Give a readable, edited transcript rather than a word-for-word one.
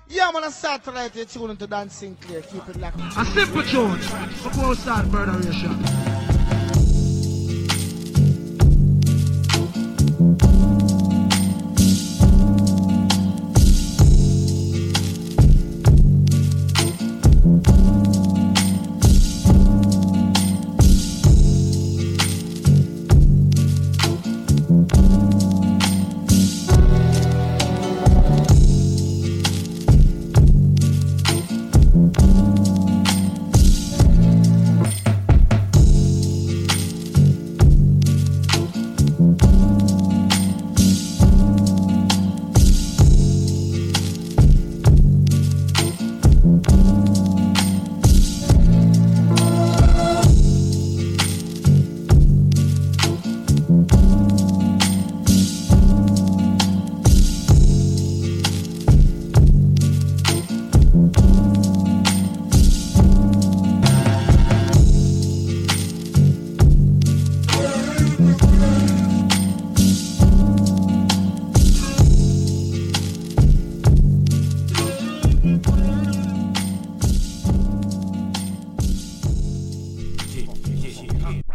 Yeah, man, I start tonight. You're tuning to Dan Sinclair. Keep it locked. A simple tune before we start murderation.